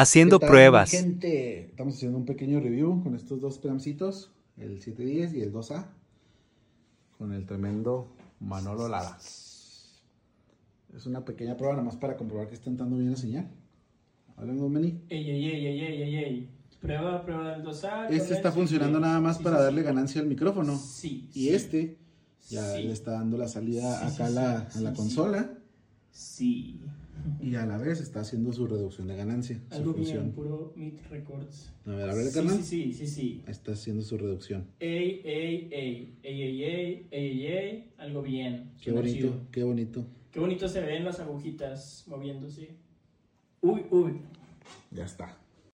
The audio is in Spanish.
Haciendo ¿Qué tal, mi pruebas. gente? Estamos haciendo un pequeño review con estos dos preamcitos, el 710 y el 2A, con el tremendo Manolo Lara. Es una pequeña prueba nada más para comprobar que está entrando bien la señal. Hablamos, Meni. Ey. Prueba del 2A. Este está funcionando nada más para darle ganancia al micrófono. Sí. Y este ya le está dando la salida acá a la consola. Sí. Y a la vez está haciendo su reducción de ganancia. Algo su función. bien, puro Meet Records. A ver, carnal. Sí. Está haciendo su reducción. Ey. Algo bien. Qué bonito, chido. qué bonito. Qué bonito se ven las agujitas moviéndose. Uy. Ya está.